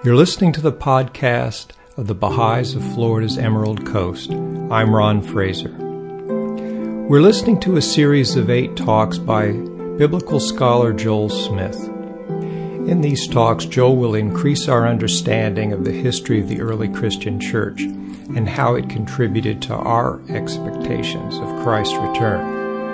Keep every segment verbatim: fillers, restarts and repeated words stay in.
You're listening to the podcast of the Baha'is of Florida's Emerald Coast. I'm Ron Fraser. We're listening to a series of eight talks by biblical scholar Joel Smith. In these talks, Joel will increase our understanding of the history of the early Christian church and how it contributed to our expectations of Christ's return.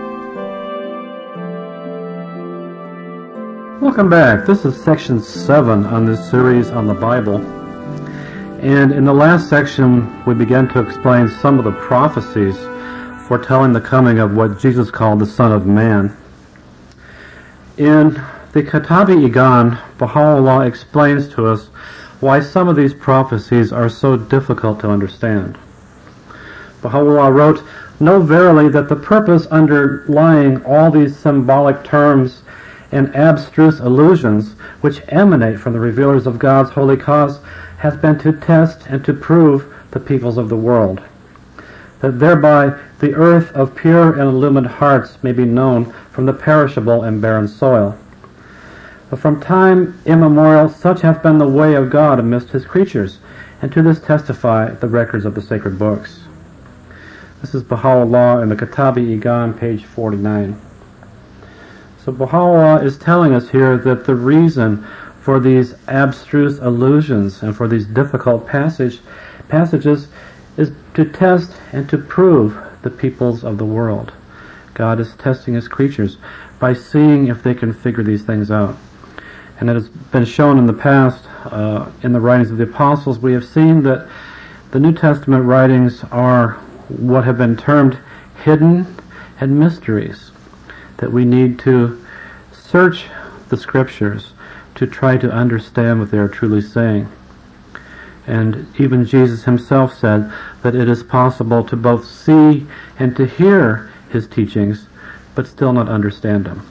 Welcome back. This is section seven on this series on the Bible. And in the last section, we began to explain some of the prophecies foretelling the coming of what Jesus called the Son of Man. In the Kitab-i-Iqan, Baha'u'llah explains to us why some of these prophecies are so difficult to understand. Baha'u'llah wrote, "Know verily that the purpose underlying all these symbolic terms and abstruse allusions which emanate from the revealers of God's holy cause has been to test and to prove the peoples of the world, that thereby the earth of pure and illumined hearts may be known from the perishable and barren soil. But from time immemorial such hath been the way of God amidst his creatures, and to this testify the records of the sacred books." This is Baha'u'llah in the Kitab-i-Iqan, page forty-nine. So Baha'u'llah is telling us here that the reason for these abstruse allusions and for these difficult passage, passages is to test and to prove the peoples of the world. God is testing his creatures by seeing if they can figure these things out. And it has been shown in the past, uh, in the writings of the apostles, we have seen that the New Testament writings are what have been termed hidden and mysteries, that we need to search the scriptures to try to understand what they are truly saying. And even Jesus himself said that it is possible to both see and to hear his teachings, but still not understand them.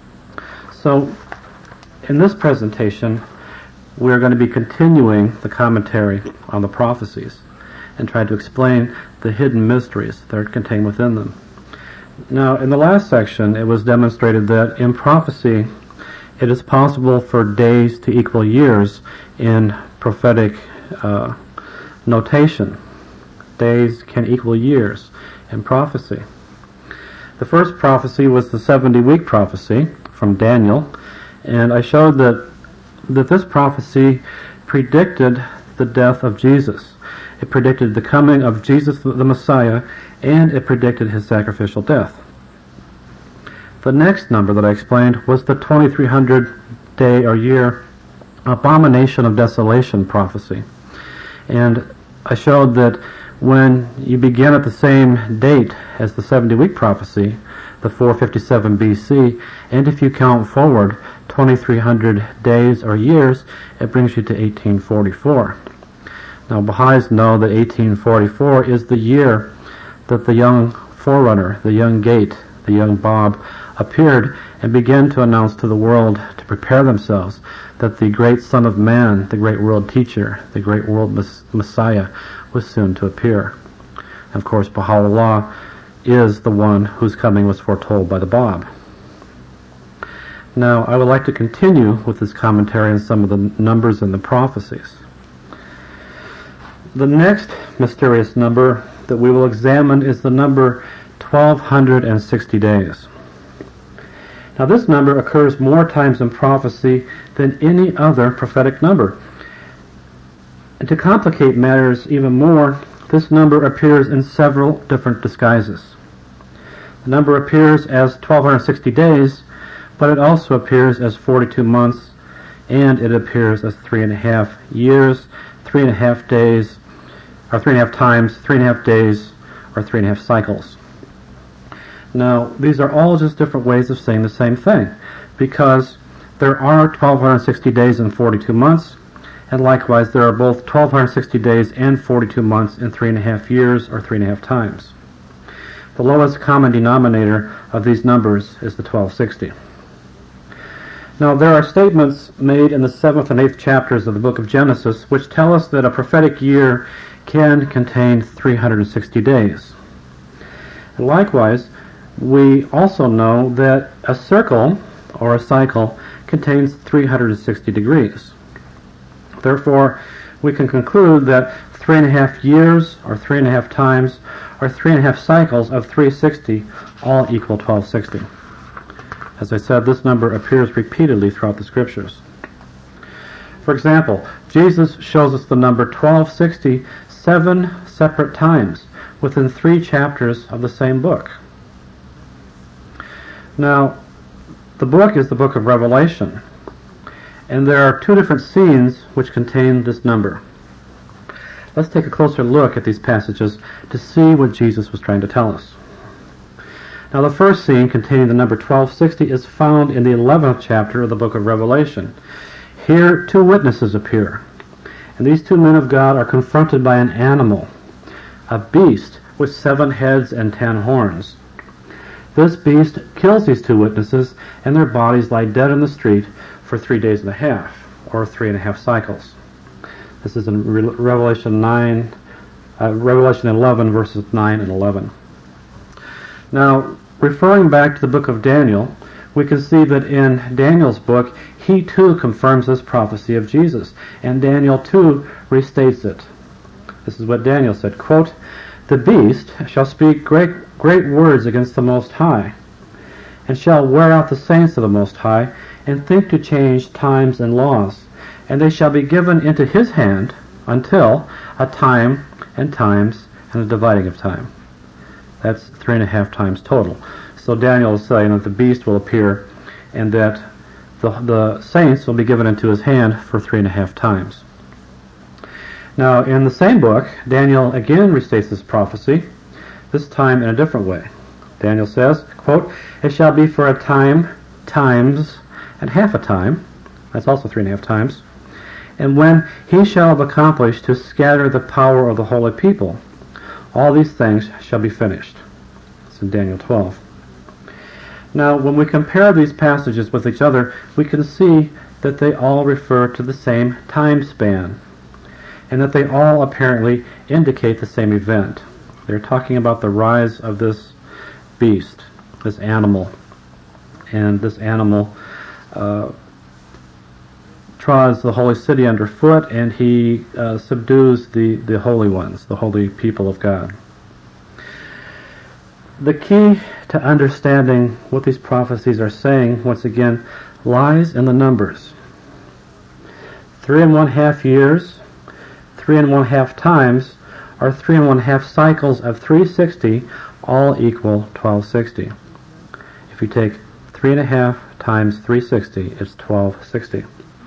So, in this presentation, we're going to be continuing the commentary on the prophecies and try to explain the hidden mysteries that are contained within them. Now, in the last section, it was demonstrated that in prophecy, it is possible for days to equal years in prophetic uh, notation. Days can equal years in prophecy. The first prophecy was the seventy-week prophecy from Daniel, and I showed that that this prophecy predicted the death of Jesus. It predicted the coming of Jesus the Messiah, and it predicted his sacrificial death. The next number that I explained was the twenty-three hundred day or year abomination of desolation prophecy. And I showed that when you begin at the same date as the seventy-week prophecy, the four fifty-seven B C, and if you count forward twenty-three hundred days or years, it brings you to eighteen forty-four. Now, Baha'is know that eighteen forty-four is the year that the young forerunner, the young gate, the young Bob, appeared and began to announce to the world to prepare themselves that the great Son of Man, the great world teacher, the great world mes- Messiah was soon to appear. And of course, Baha'u'llah is the one whose coming was foretold by the Bab. Now, I would like to continue with this commentary on some of the numbers and the prophecies. The next mysterious number that we will examine is the number twelve sixty days. Now, this number occurs more times in prophecy than any other prophetic number. And to complicate matters even more, this number appears in several different disguises. The number appears as twelve sixty days, but it also appears as forty-two months, and it appears as three and a half years, three and a half days, or three and a half times, three and a half days, or three and a half cycles. Now, these are all just different ways of saying the same thing, because there are twelve sixty days and forty-two months, and likewise there are both twelve sixty days and forty-two months in three and a half years, or three and a half times. The lowest common denominator of these numbers is the twelve sixty. Now, there are statements made in the seventh and eighth chapters of the book of Genesis which tell us that a prophetic year can contain three hundred sixty days. And likewise, we also know that a circle, or a cycle, contains three hundred sixty degrees. Therefore, we can conclude that three and a half years, or three and a half times, or three and a half cycles of three hundred sixty all equal twelve sixty. As I said, this number appears repeatedly throughout the Scriptures. For example, Jesus shows us the number twelve sixty seven separate times within three chapters of the same book. Now, the book is the book of Revelation, and there are two different scenes which contain this number. Let's take a closer look at these passages to see what Jesus was trying to tell us. Now, the first scene containing the number twelve sixty is found in the eleventh chapter of the book of Revelation. Here, two witnesses appear, and these two men of God are confronted by an animal, a beast with seven heads and ten horns. This beast kills these two witnesses, and their bodies lie dead in the street for three days and a half, or three and a half cycles. This is in Re- Revelation nine, uh, Revelation eleven, verses nine and eleven. Now, referring back to the book of Daniel, we can see that in Daniel's book, he too confirms this prophecy of Jesus, and Daniel too restates it. This is what Daniel said, quote, "The beast shall speak great, great words against the Most High, and shall wear out the saints of the Most High, and think to change times and laws, and they shall be given into his hand until a time and times and a dividing of time." That's three and a half times total. So Daniel is saying that the beast will appear and that the, the saints will be given into his hand for three and a half times. Now, in the same book, Daniel again restates this prophecy, this time in a different way. Daniel says, quote, "It shall be for a time, times, and half a time," that's also three and a half times, "and when he shall have accomplished to scatter the power of the holy people, all these things shall be finished." It's in Daniel twelve. Now, when we compare these passages with each other, we can see that they all refer to the same time span, and that they all apparently indicate the same event. They're talking about the rise of this beast, this animal, and this animal uh, trods the holy city underfoot, and he uh, subdues the, the holy ones, the holy people of God. The key to understanding what these prophecies are saying, once again, lies in the numbers. Three and one half years, three and one half times, or three and one half cycles of three hundred sixty all equal twelve sixty. If you take three and a half times three hundred sixty, it's twelve sixty.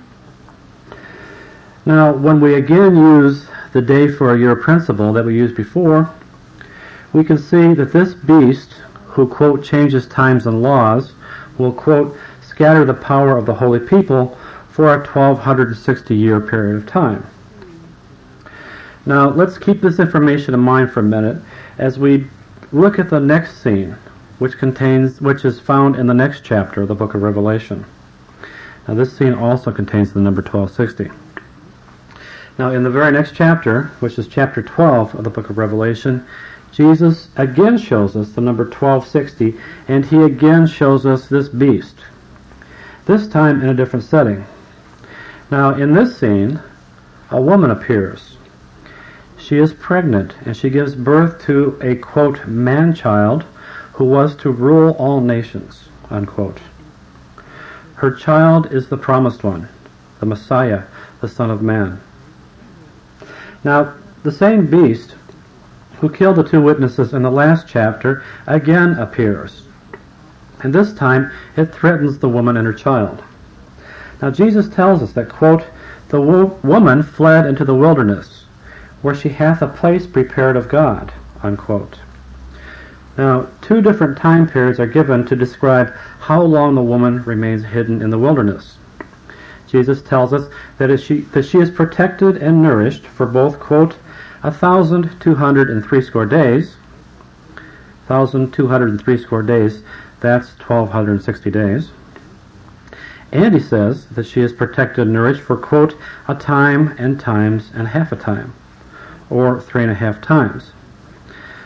Now, when we again use the day for a year principle that we used before, we can see that this beast, who, quote, changes times and laws, will, quote, scatter the power of the holy people for a twelve sixty year period of time. Now, let's keep this information in mind for a minute as we look at the next scene, which contains, which is found in the next chapter of the book of Revelation. Now, this scene also contains the number twelve sixty. Now, in the very next chapter, which is chapter twelve of the book of Revelation, Jesus again shows us the number twelve sixty, and he again shows us this beast, this time in a different setting. Now, in this scene, a woman appears. She is pregnant, and she gives birth to a, quote, man-child who was to rule all nations, unquote. Her child is the promised one, the Messiah, the Son of Man. Now, the same beast who killed the two witnesses in the last chapter again appears. And this time, it threatens the woman and her child. Now, Jesus tells us that, quote, "The wo- woman fled into the wilderness, where she hath a place prepared of God," unquote. Now, two different time periods are given to describe how long the woman remains hidden in the wilderness. Jesus tells us that, is she, that she is protected and nourished for both, quote, a thousand two hundred and three score days, thousand two hundred and three score days, that's twelve sixty days. And he says that she is protected and nourished for, quote, a time and times and half a time, or three and a half times.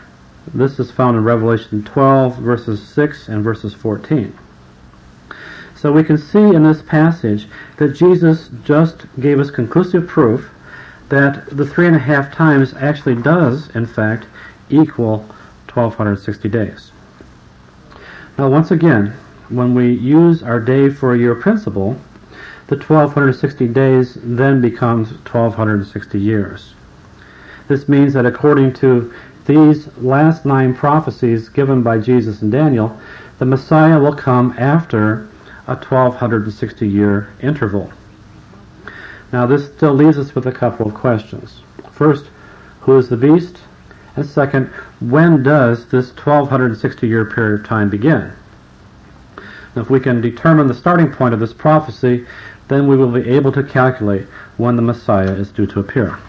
This is found in Revelation twelve, verses six and verses fourteen. So we can see in this passage that Jesus just gave us conclusive proof that the three and a half times actually does, in fact, equal twelve sixty days. Now, once again, when we use our day for a year principle, the twelve sixty days then becomes twelve sixty years. This means that according to these last nine prophecies given by Jesus and Daniel, the Messiah will come after a twelve sixty year interval. Now, this still leaves us with a couple of questions. First, who is the beast? And second, when does this twelve sixty year period of time begin? Now, if we can determine the starting point of this prophecy, then we will be able to calculate when the Messiah is due to appear.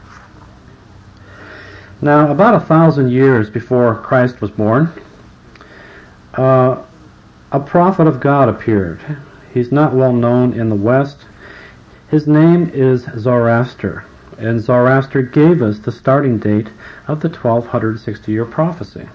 Now, about a thousand years before Christ was born, uh, a prophet of God appeared. He's not well known in the West. His name is Zoroaster, and Zoroaster gave us the starting date of the twelve sixty year prophecy.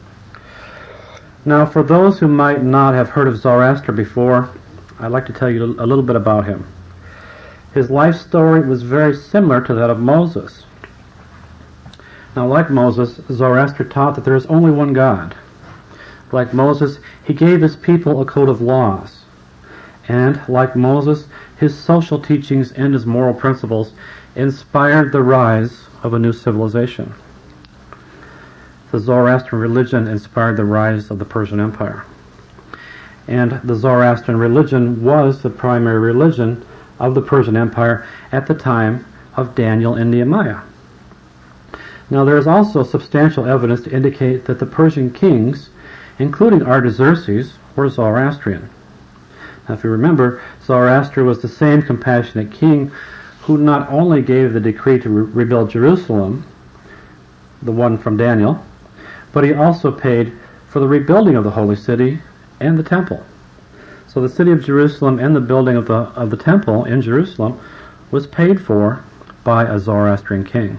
Now, for those who might not have heard of Zoroaster before, I'd like to tell you a little bit about him. His life story was very similar to that of Moses. Now, like Moses, Zoroaster taught that there is only one God. Like Moses, he gave his people a code of laws. And, like Moses, his social teachings and his moral principles inspired the rise of a new civilization. The Zoroastrian religion inspired the rise of the Persian Empire. And the Zoroastrian religion was the primary religion of the Persian Empire at the time of Daniel and Nehemiah. Now, there is also substantial evidence to indicate that the Persian kings, including Artaxerxes, were Zoroastrian. Now, if you remember, Zoroaster was the same compassionate king who not only gave the decree to re- rebuild Jerusalem, the one from Daniel, but he also paid for the rebuilding of the holy city and the temple. So the city of Jerusalem and the building of the of the temple in Jerusalem was paid for by a Zoroastrian king.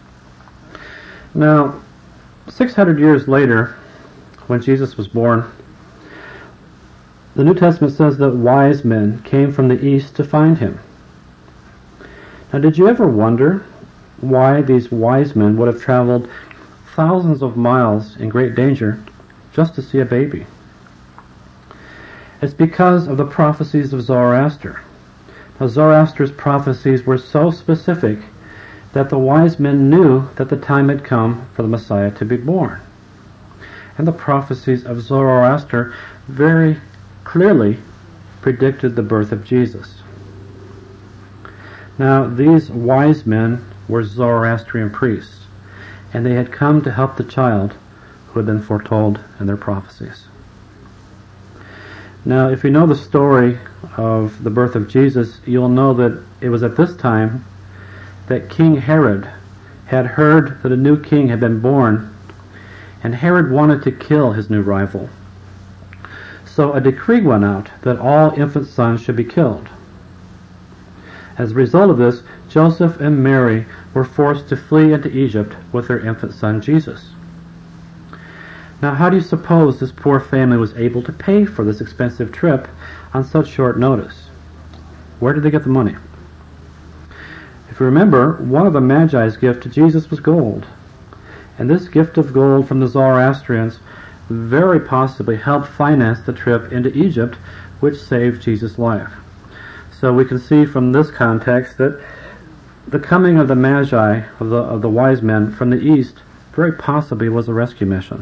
Now, six hundred years later, when Jesus was born, the New Testament says that wise men came from the east to find him. Now, did you ever wonder why these wise men would have traveled thousands of miles in great danger just to see a baby? It's because of the prophecies of Zoroaster. Now, Zoroaster's prophecies were so specific that the wise men knew that the time had come for the Messiah to be born. And the prophecies of Zoroaster very clearly predicted the birth of Jesus. Now, these wise men were Zoroastrian priests, and they had come to help the child who had been foretold in their prophecies. Now, if you know the story of the birth of Jesus, you'll know that it was at this time that King Herod had heard that a new king had been born, and Herod wanted to kill his new rival. So a decree went out that all infant sons should be killed. As a result of this, Joseph and Mary were forced to flee into Egypt with their infant son Jesus. Now, how do you suppose this poor family was able to pay for this expensive trip on such short notice? Where did they get the money? If you remember, one of the Magi's gift to Jesus was gold. And this gift of gold from the Zoroastrians very possibly helped finance the trip into Egypt, which saved Jesus' life. So we can see from this context that the coming of the Magi, of the, of the wise men from the east, very possibly was a rescue mission.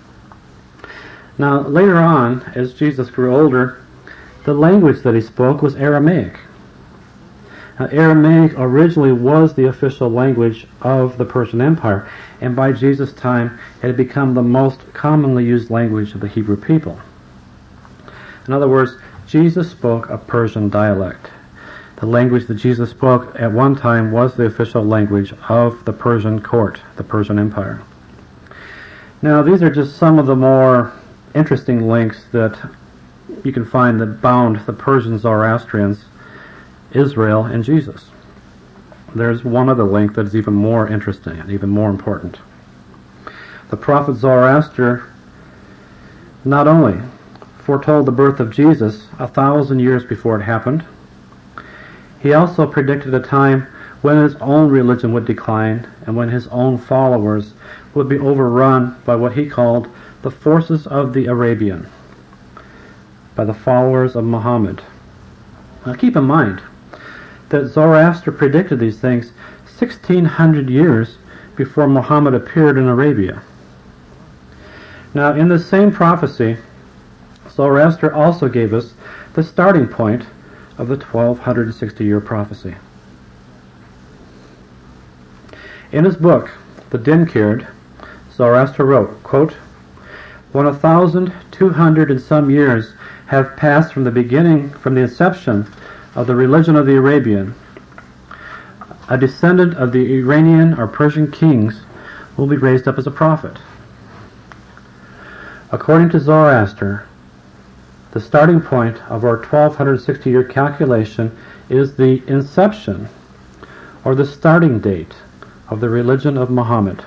Now, later on, as Jesus grew older, the language that he spoke was Aramaic. Now, Aramaic originally was the official language of the Persian Empire, and by Jesus' time it had become the most commonly used language of the Hebrew people. In other words, Jesus spoke a Persian dialect. The language that Jesus spoke at one time was the official language of the Persian court, the Persian Empire. Now, these are just some of the more interesting links that you can find that bound the Persian Zoroastrians, Israel, and Jesus. There's one other link that is even more interesting and even more important. The prophet Zoroaster not only foretold the birth of Jesus a thousand years before it happened. He also predicted a time when his own religion would decline and when his own followers would be overrun by what he called the forces of the Arabian, by the followers of Muhammad. Now keep in mind that Zoroaster predicted these things sixteen hundred years before Muhammad appeared in Arabia. Now in the same prophecy, Zoroaster also gave us the starting point of the twelve sixty year prophecy. In his book, the Din-Kird, Zoroaster wrote, quote, "When a thousand two hundred and some years have passed from the beginning, from the inception of the religion of the Arabian, a descendant of the Iranian or Persian kings will be raised up as a prophet." According to Zoroaster, the starting point of our twelve sixty year calculation is the inception, or the starting date, of the religion of Muhammad.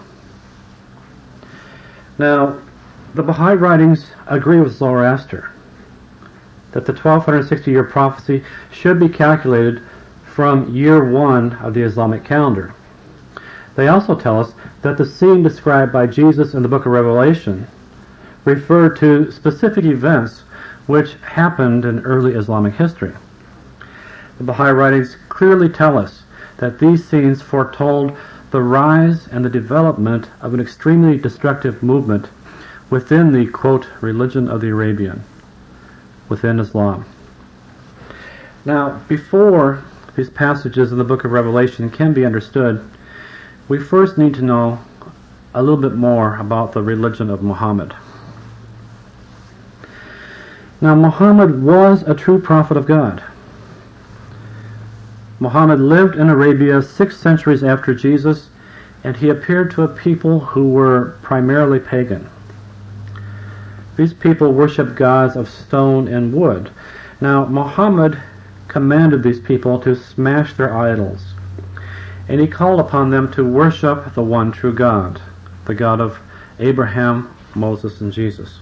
Now, the Baha'i writings agree with Zoroaster that the twelve sixty year prophecy should be calculated from year one of the Islamic calendar. They also tell us that the scene described by Jesus in the book of Revelation referred to specific events which happened in early Islamic history. The Baha'i writings clearly tell us that these scenes foretold the rise and the development of an extremely destructive movement within the, quote, religion of the Arabian, within Islam. Now, before these passages in the book of Revelation can be understood, we first need to know a little bit more about the religion of Muhammad. Now, Muhammad was a true prophet of God. Muhammad lived in Arabia six centuries after Jesus, and he appeared to a people who were primarily pagan. These people worshiped gods of stone and wood. Now, Muhammad commanded these people to smash their idols, and he called upon them to worship the one true God, the God of Abraham, Moses, and Jesus.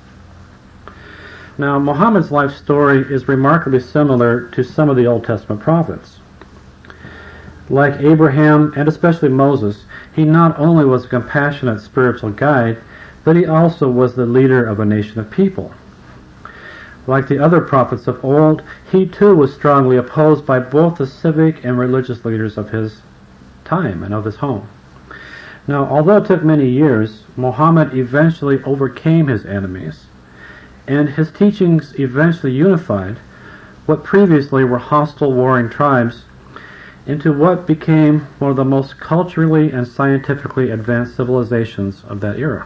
Now, Muhammad's life story is remarkably similar to some of the Old Testament prophets. Like Abraham, and especially Moses, he not only was a compassionate spiritual guide, but he also was the leader of a nation of people. Like the other prophets of old, he too was strongly opposed by both the civic and religious leaders of his time and of his home. Now, although it took many years, Muhammad eventually overcame his enemies, and his teachings eventually unified what previously were hostile warring tribes into what became one of the most culturally and scientifically advanced civilizations of that era.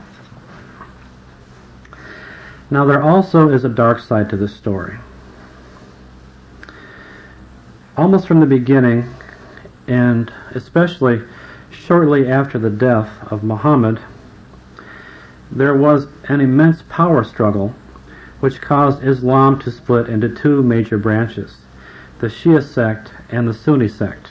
Now, there also is a dark side to this story. Almost from the beginning, and especially shortly after the death of Muhammad, there was an immense power struggle which caused Islam to split into two major branches, the Shia sect and the Sunni sect.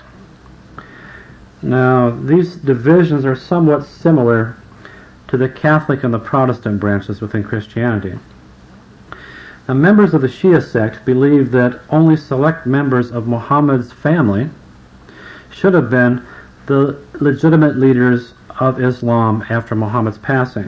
Now, these divisions are somewhat similar to the Catholic and the Protestant branches within Christianity. Now, members of the Shia sect believe that only select members of Muhammad's family should have been the legitimate leaders of Islam after Muhammad's passing.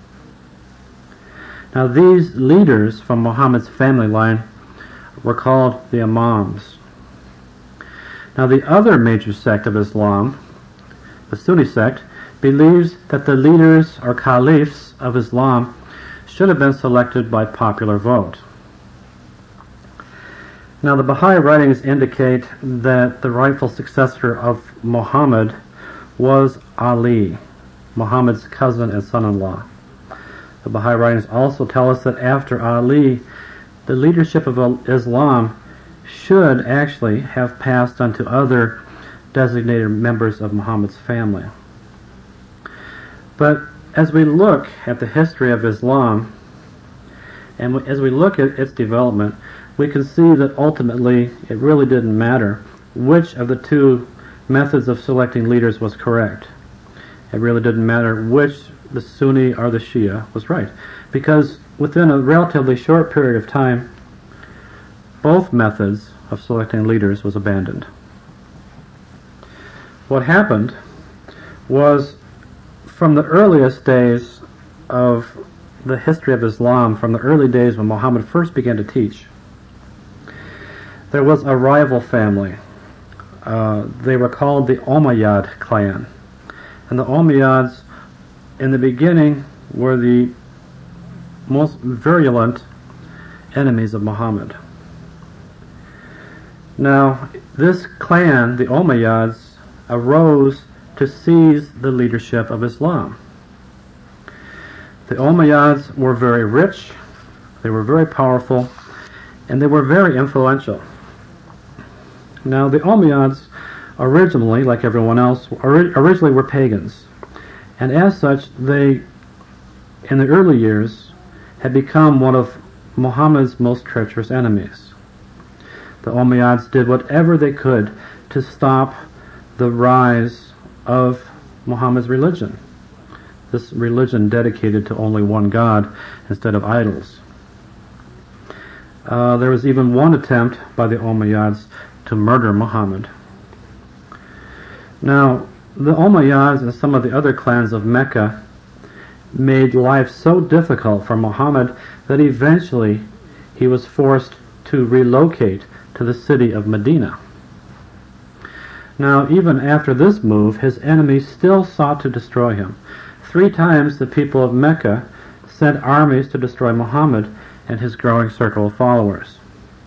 Now, these leaders from Muhammad's family line were called the Imams. Now, the other major sect of Islam, the Sunni sect, believes that the leaders or caliphs of Islam should have been selected by popular vote. Now, the Baha'i writings indicate that the rightful successor of Muhammad was Ali, Muhammad's cousin and son-in-law. The Baha'i writings also tell us that after Ali, the leadership of Islam should actually have passed on to other designated members of Muhammad's family. But as we look at the history of Islam, and as we look at its development, we can see that ultimately it really didn't matter which of the two methods of selecting leaders was correct. It really didn't matter which, the Sunni or the Shia, was right, because within a relatively short period of time, both methods of selecting leaders was abandoned. What happened was, from the earliest days of the history of Islam, from the early days when Muhammad first began to teach, there was a rival family. Uh, they were called the Umayyad clan. And the Umayyads, in the beginning, were the most virulent enemies of Muhammad. Now, this clan, the Umayyads, arose to seize the leadership of Islam. The Umayyads were very rich, they were very powerful, and they were very influential. Now, the Umayyads originally, like everyone else, ori- originally were pagans, and as such, they, in the early years, had become one of Muhammad's most treacherous enemies. The Umayyads did whatever they could to stop the rise of Muhammad's religion, this religion dedicated to only one God instead of idols. Uh, there was even one attempt by the Umayyads to murder Muhammad. Now, the Umayyads and some of the other clans of Mecca made life so difficult for Muhammad that eventually he was forced to relocate to the city of Medina. Now, even after this move, his enemies still sought to destroy him. Three times the people of Mecca sent armies to destroy Muhammad and his growing circle of followers.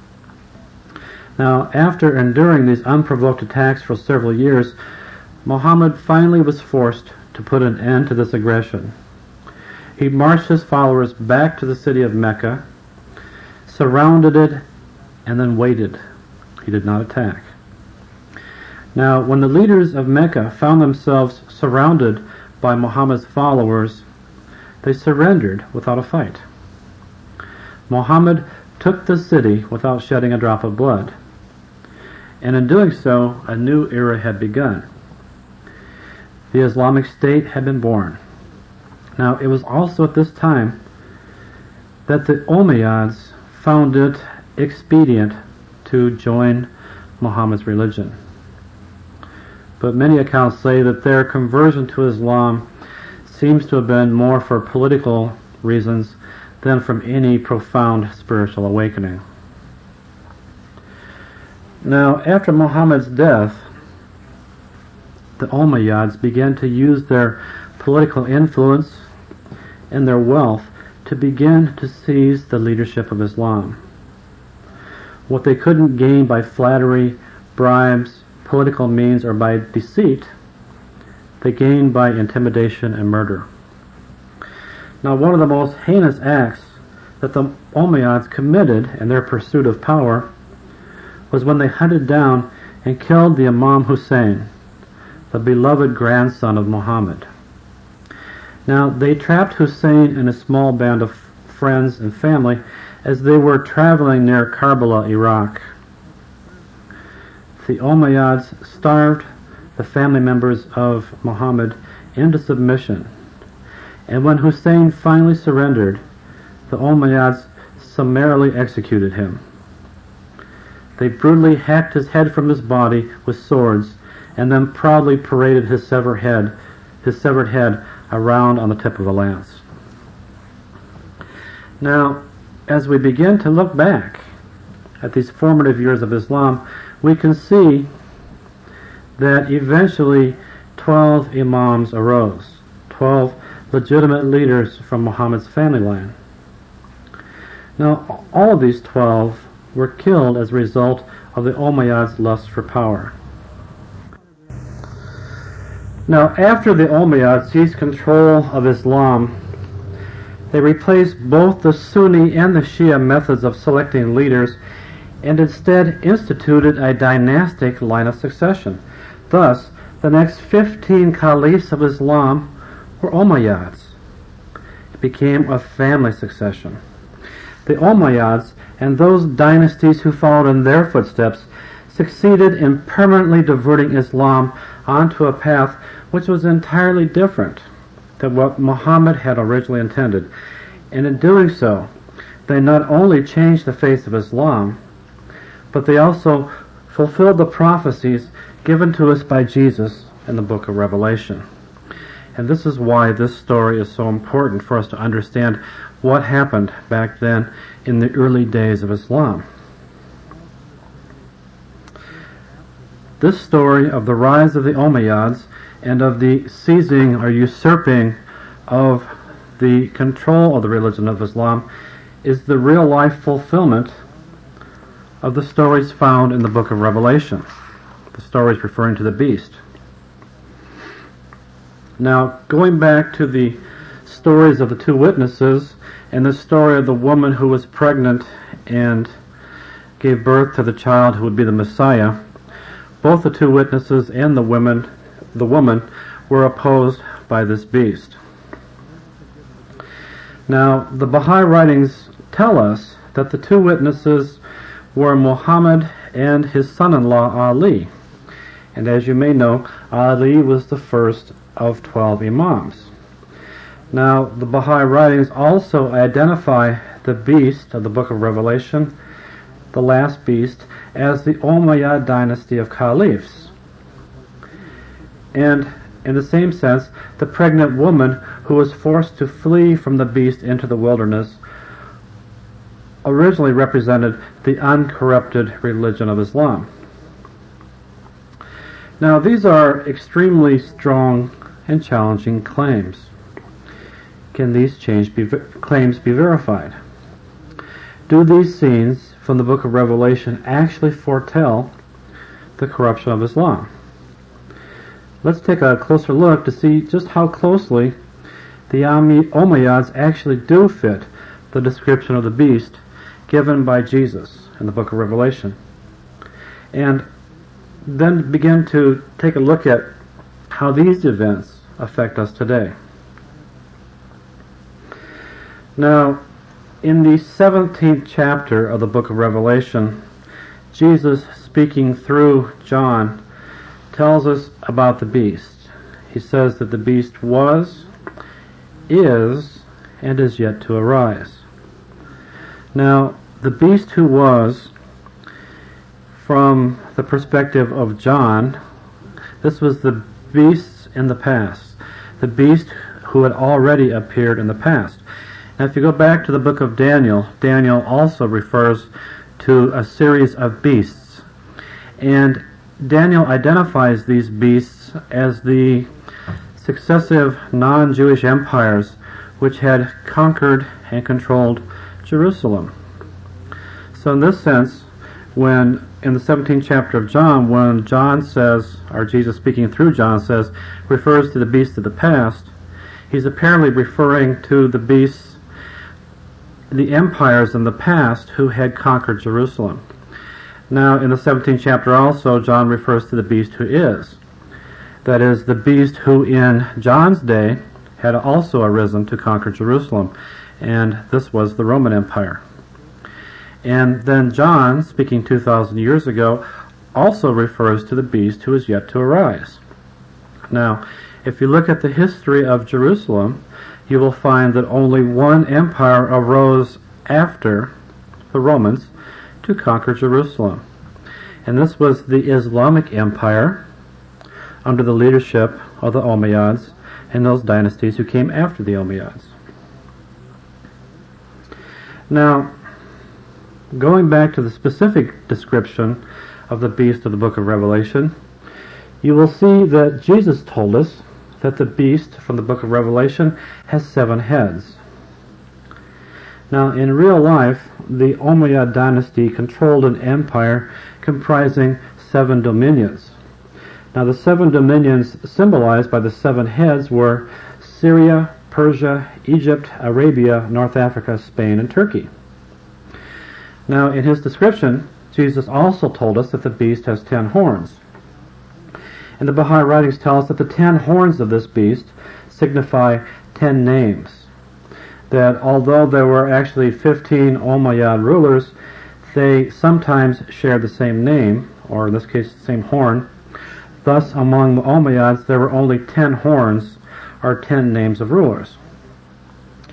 Now, after enduring these unprovoked attacks for several years, Muhammad finally was forced to put an end to this aggression. He marched his followers back to the city of Mecca, surrounded it, and then waited. He did not attack. Now, when the leaders of Mecca found themselves surrounded by Muhammad's followers, they surrendered without a fight. Muhammad took the city without shedding a drop of blood, and in doing so, a new era had begun. The Islamic State had been born. Now, it was also at this time that the Umayyads found it expedient to join Muhammad's religion. But many accounts say that their conversion to Islam seems to have been more for political reasons than from any profound spiritual awakening. Now, after Muhammad's death, the Umayyads began to use their political influence and their wealth to begin to seize the leadership of Islam. What they couldn't gain by flattery, bribes, political means, or by deceit, they gained by intimidation and murder. Now, one of the most heinous acts that the Umayyads committed in their pursuit of power was when they hunted down and killed the Imam Hussein, the beloved grandson of Muhammad. Now, they trapped Hussein and a small band of friends and family as they were traveling near Karbala, Iraq. The Umayyads starved the family members of Muhammad into submission, and when Hussein finally surrendered, the Umayyads summarily executed him. They brutally hacked his head from his body with swords, and then proudly paraded his severed head, his severed head around on the tip of a lance. Now, as we begin to look back at these formative years of Islam, we can see that eventually twelve imams arose, twelve legitimate leaders from Muhammad's family line. Now, all of these twelve were killed as a result of the Umayyads' lust for power. Now, after the Umayyads seized control of Islam, they replaced both the Sunni and the Shia methods of selecting leaders and instead instituted a dynastic line of succession. Thus, the next fifteen caliphs of Islam were Umayyads. It became a family succession. The Umayyads and those dynasties who followed in their footsteps succeeded in permanently diverting Islam onto a path which was entirely different than what Muhammad had originally intended. And in doing so, they not only changed the face of Islam, but they also fulfilled the prophecies given to us by Jesus in the book of Revelation. And this is why this story is so important for us to understand what happened back then in the early days of Islam. This story of the rise of the Umayyads and of the seizing or usurping of the control of the religion of Islam is the real-life fulfillment of the stories found in the book of Revelation, the stories referring to the beast. Now, going back to the stories of the two witnesses and the story of the woman who was pregnant and gave birth to the child who would be the Messiah, both the two witnesses and the women, the woman were opposed by this beast. Now, the Baha'i writings tell us that the two witnesses were Muhammad and his son-in-law Ali. And as you may know, Ali was the first of twelve imams. Now, the Baha'i writings also identify the beast of the book of Revelation, the last beast, as the Umayyad dynasty of caliphs. And in the same sense, the pregnant woman who was forced to flee from the beast into the wilderness originally represented the uncorrupted religion of Islam. Now, these are extremely strong and challenging claims. Can these change be, claims be verified? Do these scenes from the book of Revelation actually foretell the corruption of Islam? Let's take a closer look to see just how closely the Umayyads actually do fit the description of the beast given by Jesus in the book of Revelation. And then begin to take a look at how these events affect us today. Now, in the seventeenth chapter of the book of Revelation, Jesus, speaking through John, tells us about the beast. He says that the beast was, is, and is yet to arise. Now, the beast who was, from the perspective of John, this was the beasts in the past, the beast who had already appeared in the past. Now, if you go back to the book of Daniel, Daniel also refers to a series of beasts. And Daniel identifies these beasts as the successive non-Jewish empires which had conquered and controlled Jerusalem. So in this sense, when in the seventeenth chapter of John, when John says, or Jesus speaking through John says, refers to the beasts of the past, he's apparently referring to the beasts, the empires in the past who had conquered Jerusalem. Now, in the seventeenth chapter also, John refers to the beast who is. That is, the beast who in John's day had also arisen to conquer Jerusalem, and this was the Roman Empire. And then John, speaking two thousand years ago, also refers to the beast who is yet to arise. Now, if you look at the history of Jerusalem, you will find that only one empire arose after the Romans to conquer Jerusalem. And this was the Islamic Empire under the leadership of the Umayyads and those dynasties who came after the Umayyads. Now, going back to the specific description of the beast of the book of Revelation, you will see that Jesus told us that the beast from the book of Revelation has seven heads. Now, in real life, the Umayyad dynasty controlled an empire comprising seven dominions. Now, the seven dominions symbolized by the seven heads were Syria, Persia, Egypt, Arabia, North Africa, Spain, and Turkey. Now, in his description, Jesus also told us that the beast has ten horns. And the Baha'i writings tell us that the ten horns of this beast signify ten names. That although there were actually fifteen Umayyad rulers, they sometimes shared the same name, or in this case, the same horn. Thus, among the Umayyads, there were only ten horns, or ten names of rulers.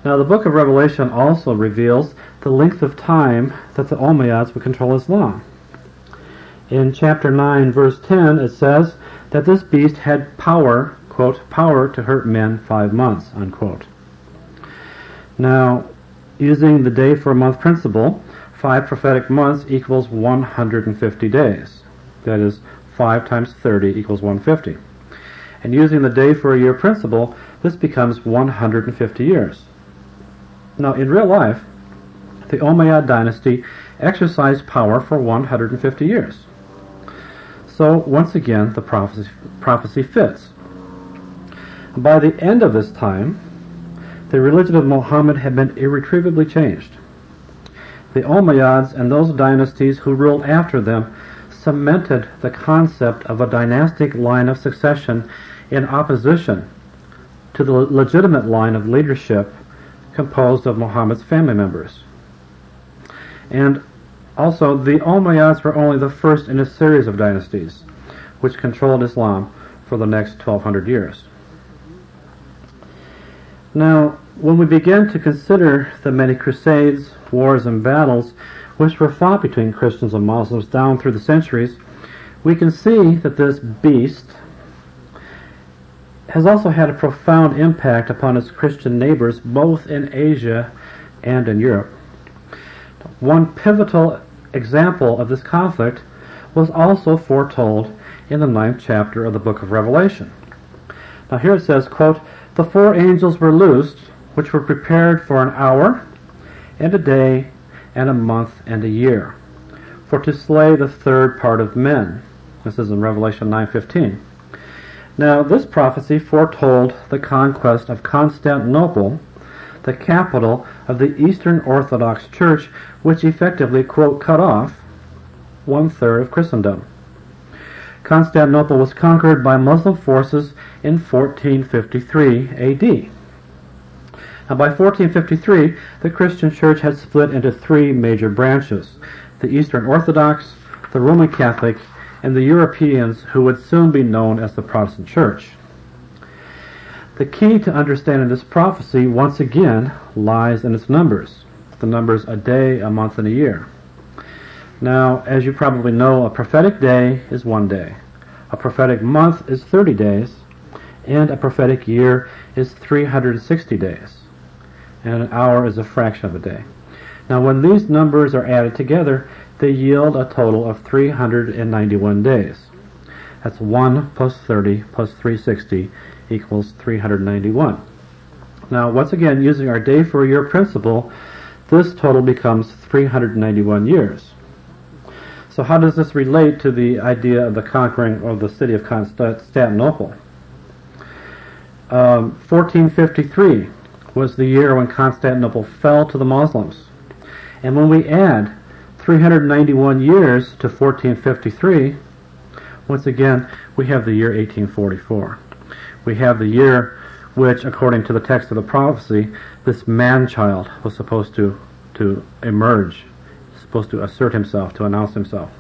Now, the book of Revelation also reveals the length of time that the Umayyads would control Islam. In chapter nine, verse ten, it says that this beast had power, quote, power to hurt men five months, unquote. Now, using the day for a month principle, five prophetic months equals one hundred fifty days. That is, five times thirty equals one hundred fifty. And using the day for a year principle, this becomes one hundred fifty years. Now, in real life, the Umayyad dynasty exercised power for one hundred fifty years. So, once again, the prophecy, prophecy fits. By the end of this time, the religion of Muhammad had been irretrievably changed. The Umayyads and those dynasties who ruled after them cemented the concept of a dynastic line of succession in opposition to the legitimate line of leadership composed of Muhammad's family members. And also, the Umayyads were only the first in a series of dynasties which controlled Islam for the next twelve hundred years. Now, when we begin to consider the many crusades, wars, and battles which were fought between Christians and Muslims down through the centuries, we can see that this beast has also had a profound impact upon its Christian neighbors both in Asia and in Europe. One pivotal example of this conflict was also foretold in the ninth chapter of the book of Revelation. Now here it says, quote, "The four angels were loosed, which were prepared for an hour, and a day, and a month, and a year, for to slay the third part of men." This is in Revelation nine fifteen. Now this prophecy foretold the conquest of Constantinople, the capital of the Eastern Orthodox Church, which effectively, quote, cut off one-third of Christendom. Constantinople was conquered by Muslim forces in fourteen fifty-three A D. Now by fourteen fifty-three, the Christian Church had split into three major branches: the Eastern Orthodox, the Roman Catholic, and the Europeans, who would soon be known as the Protestant Church. The key to understanding this prophecy, once again, lies in its numbers. The numbers a day, a month, and a year. Now, as you probably know, a prophetic day is one day. A prophetic month is thirty days. And a prophetic year is three hundred sixty days. And an hour is a fraction of a day. Now, when these numbers are added together, they yield a total of three hundred ninety-one days. That's one plus thirty plus three hundred sixty equals three hundred ninety-one. Now, once again, using our day for a year principle, this total becomes three hundred ninety-one years. So how does this relate to the idea of the conquering of the city of Constantinople? Um, fourteen fifty-three was the year when Constantinople fell to the Muslims. And when we add three hundred ninety-one years to fourteen fifty-three, once again, we have the year eighteen forty-four. We have the year which, according to the text of the prophecy, this man-child was supposed to, to emerge, supposed to assert himself, to announce himself.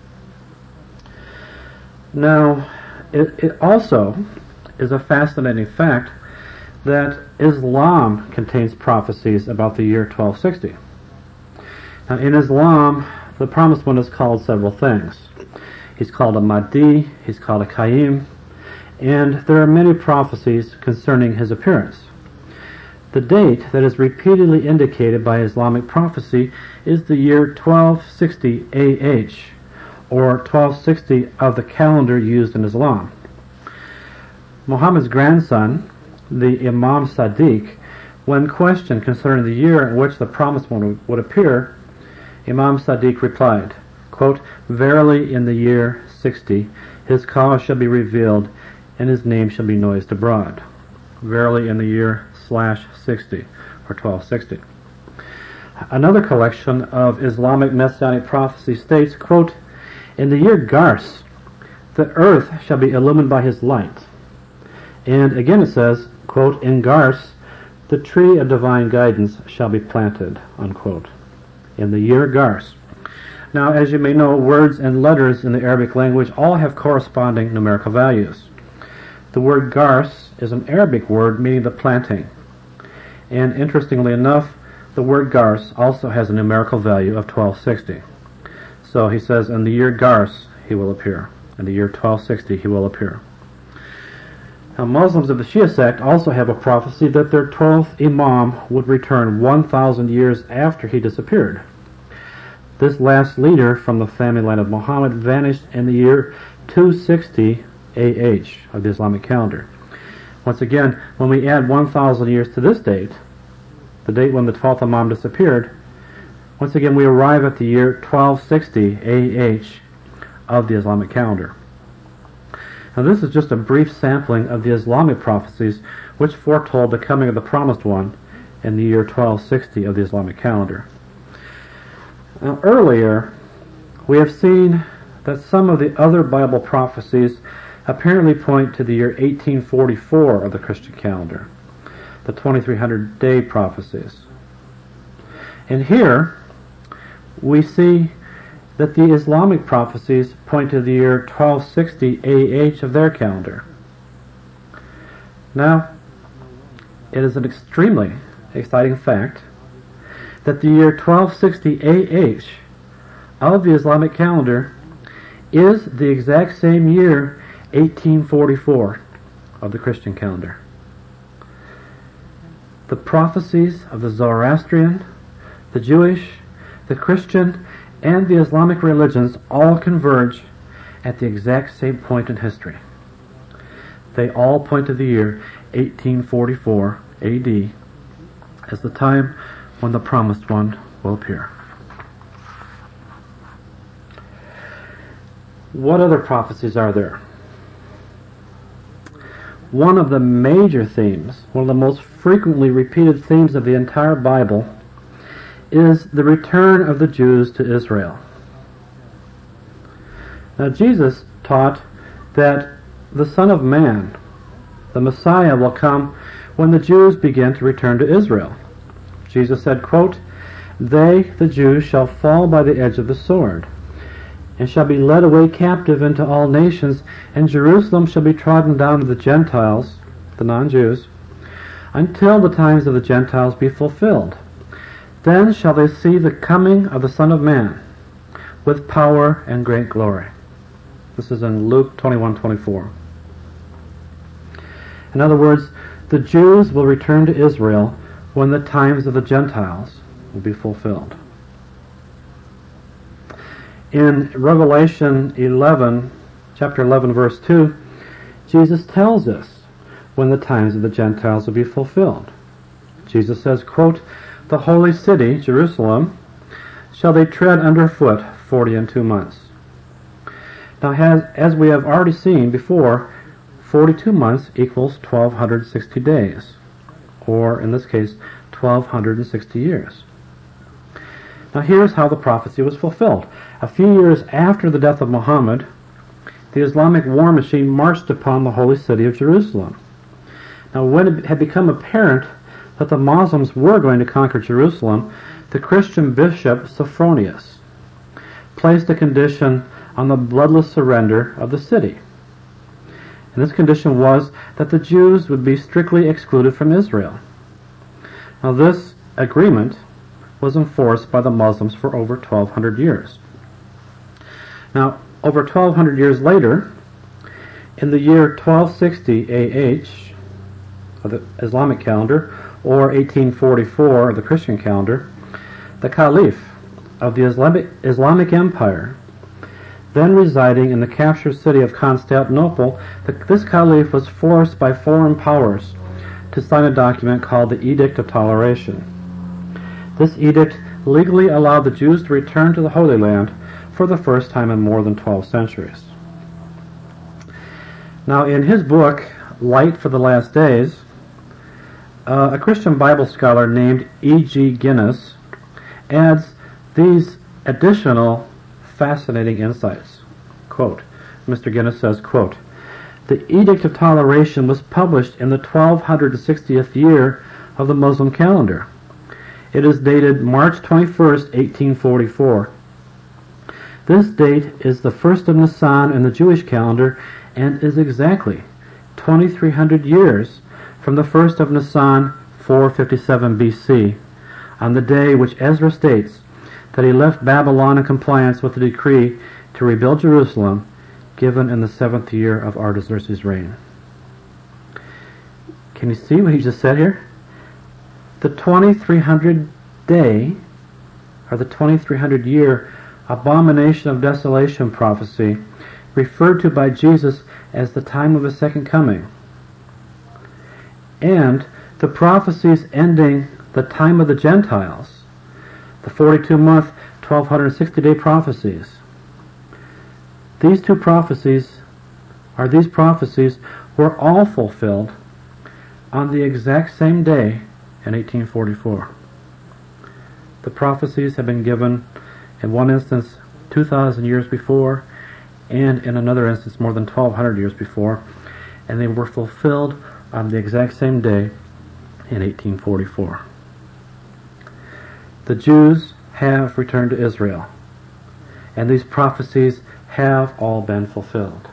Now, it, it also is a fascinating fact that Islam contains prophecies about the year twelve sixty. Now, in Islam, the Promised One is called several things. He's called a Mahdi, he's called a Qayyim, and there are many prophecies concerning his appearance. The date that is repeatedly indicated by Islamic prophecy is the year twelve sixty A H, or twelve sixty of the calendar used in Islam. Muhammad's grandson, the Imam Sadiq, when questioned concerning the year in which the Promised One would appear, Imam Sadiq replied, quote, "Verily in the year sixty his cause shall be revealed, and his name shall be noised abroad." Verily in the year slash sixty, or twelve sixty. Another collection of Islamic Messianic prophecy states, quote, "In the year Gars, the earth shall be illumined by his light." And again it says, quote, "In Gars, the tree of divine guidance shall be planted," unquote. In the year Gars. Now, as you may know, words and letters in the Arabic language all have corresponding numerical values. The word Gars is an Arabic word meaning the planting. And interestingly enough, the word Gars also has a numerical value of twelve sixty. So he says, in the year Gars he will appear. In the year twelve sixty he will appear. Now, Muslims of the Shia sect also have a prophecy that their twelfth Imam would return one thousand years after he disappeared. This last leader from the family line of Muhammad vanished in the year two sixty A H of the Islamic calendar. Once again, when we add one thousand years to this date, the date when the twelfth Imam disappeared, once again we arrive at the year twelve sixty A H of the Islamic calendar. Now, this is just a brief sampling of the Islamic prophecies which foretold the coming of the Promised One in the year twelve sixty of the Islamic calendar. Now, earlier, we have seen that some of the other Bible prophecies apparently point to the year eighteen forty-four of the Christian calendar, the twenty-three hundred day prophecies. And here, we see that the Islamic prophecies point to the year twelve sixty A H of their calendar. Now, it is an extremely exciting fact that the year twelve sixty A H of the Islamic calendar is the exact same year eighteen forty-four of the Christian calendar. The prophecies of the Zoroastrian, the Jewish, the Christian, and the Islamic religions all converge at the exact same point in history. They all point to the year eighteen forty-four A D as the time when the Promised One will appear. What other prophecies are there? One of the major themes, one of the most frequently repeated themes of the entire Bible, is the return of the Jews to Israel. Now, Jesus taught that the Son of Man, the Messiah, will come when the Jews begin to return to Israel. Jesus said, quote, "They, the Jews, shall fall by the edge of the sword, and shall be led away captive into all nations, and Jerusalem shall be trodden down of the Gentiles," the non-Jews, "until the times of the Gentiles be fulfilled. Then shall they see the coming of the Son of Man with power and great glory." This is in Luke twenty-one twenty-four. In other words, the Jews will return to Israel when the times of the Gentiles will be fulfilled. In Revelation eleven, chapter eleven, verse two, Jesus tells us when the times of the Gentiles will be fulfilled. Jesus says, quote, "The holy city, Jerusalem, shall they tread underfoot forty and two months." Now, as, as we have already seen before, forty-two months equals twelve sixty days, or in this case, twelve sixty years. Now, here's how the prophecy was fulfilled. A few years after the death of Muhammad, the Islamic war machine marched upon the holy city of Jerusalem. Now, when it had become apparent that the Muslims were going to conquer Jerusalem, the Christian bishop Sophronius placed a condition on the bloodless surrender of the city. And this condition was that the Jews would be strictly excluded from Israel. Now, this agreement was enforced by the Muslims for over twelve hundred years. Now, over twelve hundred years later, in the year twelve sixty A H of the Islamic calendar, or eighteen forty-four of the Christian calendar, the Caliph of the Islamic, Islamic Empire, then residing in the captured city of Constantinople, the, this Caliph was forced by foreign powers to sign a document called the Edict of Toleration. This edict legally allowed the Jews to return to the Holy Land for the first time in more than twelve centuries. Now, in his book, Light for the Last Days, uh, a Christian Bible scholar named E G Guinness adds these additional fascinating insights. Quote, Mister Guinness says, quote, "The Edict of Toleration was published in the twelve sixtieth year of the Muslim calendar. It is dated March twenty-first, eighteen forty-four. This date is the first of Nisan in the Jewish calendar and is exactly twenty-three hundred years from the first of Nisan, four fifty-seven B C, on the day which Ezra states that he left Babylon in compliance with the decree to rebuild Jerusalem given in the seventh year of Artaxerxes' reign. Can you see what he just said here? The twenty-three hundred day, or the twenty-three hundred year abomination of desolation prophecy, referred to by Jesus as the time of his second coming, and the prophecies ending the time of the Gentiles, the forty-two month, twelve sixty day prophecies. These two prophecies, or these prophecies, were all fulfilled on the exact same day in eighteen forty-four. The prophecies have been given in one instance two thousand years before, and in another instance more than twelve hundred years before, and they were fulfilled on the exact same day in eighteen forty-four. The Jews have returned to Israel, and these prophecies have all been fulfilled.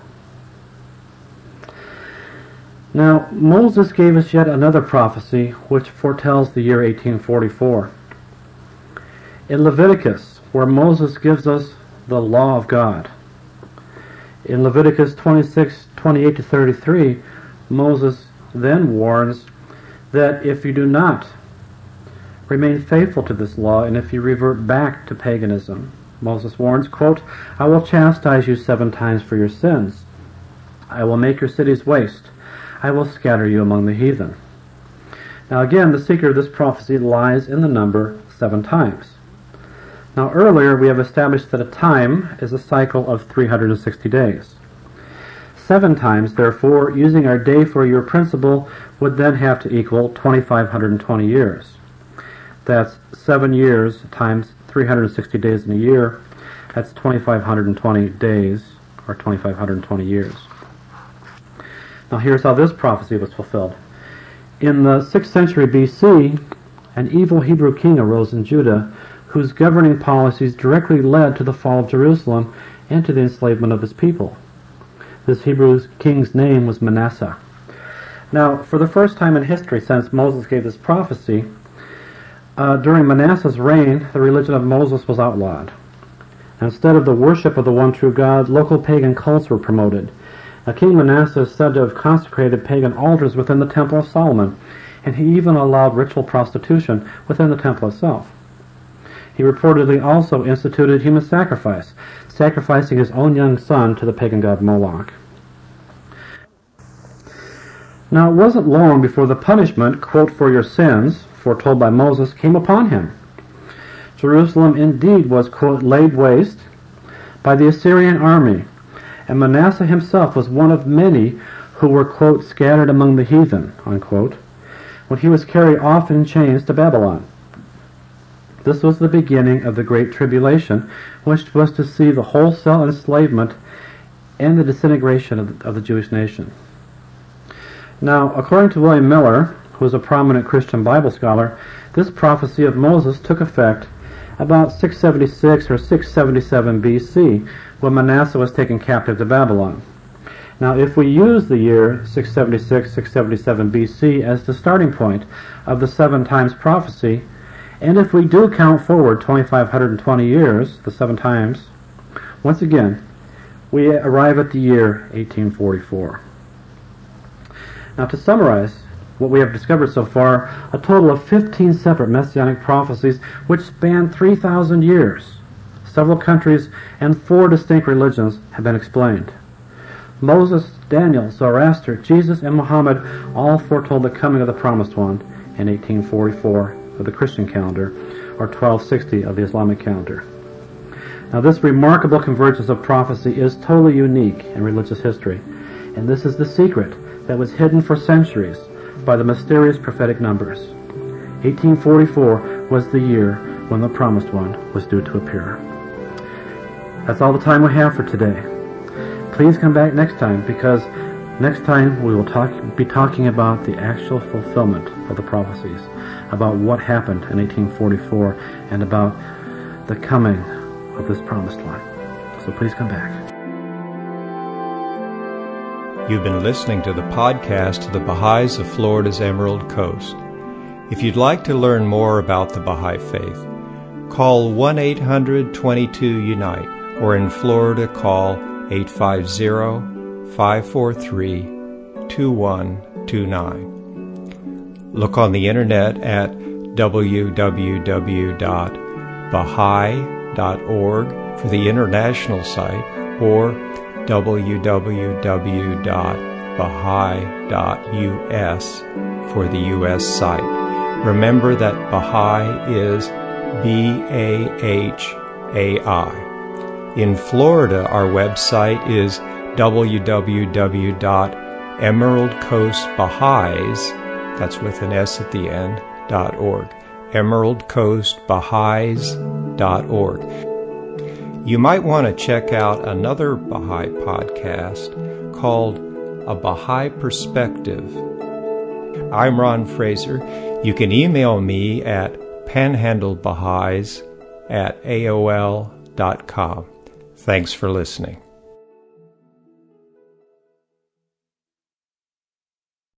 Now, Moses gave us yet another prophecy which foretells the year eighteen forty-four. In Leviticus, where Moses gives us the law of God, in Leviticus twenty-six, twenty-eight to thirty-three, Moses then warns that if you do not remain faithful to this law, and if you revert back to paganism, Moses warns, quote, I will chastise you seven times for your sins. I will make your cities waste. I will scatter you among the heathen. Now again, the secret of this prophecy lies in the number seven times. Now earlier we have established that a time is a cycle of three hundred sixty days. Seven times, therefore, using our day for year principle, would then have to equal two thousand five hundred twenty years. That's seven years times three hundred sixty days in a year. That's two thousand five hundred twenty days, or two thousand five hundred twenty years. Now here's how this prophecy was fulfilled. In the sixth century B C, an evil Hebrew king arose in Judah, whose governing policies directly led to the fall of Jerusalem and to the enslavement of his people. This Hebrew king's name was Manasseh. Now, for the first time in history since Moses gave this prophecy, uh, during Manasseh's reign, the religion of Moses was outlawed. Instead of the worship of the one true God, local pagan cults were promoted. Now, King Manasseh is said to have consecrated pagan altars within the Temple of Solomon, and he even allowed ritual prostitution within the temple itself. He reportedly also instituted human sacrifice, sacrificing his own young son to the pagan god Moloch. Now, it wasn't long before the punishment, quote, for your sins, foretold by Moses, came upon him. Jerusalem indeed was, quote, laid waste by the Assyrian army, and Manasseh himself was one of many who were, quote, scattered among the heathen, unquote, when he was carried off in chains to Babylon. This was the beginning of the Great Tribulation, which was to see the wholesale enslavement and the disintegration of the, of the Jewish nation. Now, according to William Miller, who is a prominent Christian Bible scholar, this prophecy of Moses took effect about six seventy-six or six seventy-seven B C, when Manasseh was taken captive to Babylon. Now, if we use the year six seventy-six, six seventy-seven B C as the starting point of the seven times prophecy, and if we do count forward two thousand five hundred twenty years, the seven times, once again, we arrive at the year eighteen forty-four. Now, to summarize what we have discovered so far, a total of fifteen separate messianic prophecies which span three thousand years, several countries, and four distinct religions have been explained. Moses, Daniel, Zoroaster, Jesus, and Muhammad all foretold the coming of the Promised One in eighteen forty-four of the Christian calendar, or twelve sixty of the Islamic calendar. Now, this remarkable convergence of prophecy is totally unique in religious history, and this is the secret that was hidden for centuries by the mysterious prophetic numbers. eighteen forty-four was the year when the Promised One was due to appear. That's all the time we have for today. Please come back next time, because next time we will talk, be talking about the actual fulfillment of the prophecies, about what happened in eighteen forty-four, and about the coming of this Promised One. So please come back. You've been listening to the podcast of the Baha'is of Florida's Emerald Coast. If you'd like to learn more about the Baha'i Faith, call one eight hundred twenty-two UNITE, or in Florida, call eight five zero, five four three, two one two nine. Look on the internet at w w w dot baha'i dot org for the international site, or w w w dot baha'i dot u s for the U S site. Remember that Baha'i is B A H A I. In Florida, our website is w w w dot emerald coast baha'is, that's with an S at the end, dot org. emerald coast baha'is dot org. You might want to check out another Baha'i podcast called A Baha'i Perspective. I'm Ron Fraser. You can email me at panhandlebaha'is at A O L dot com. Thanks for listening.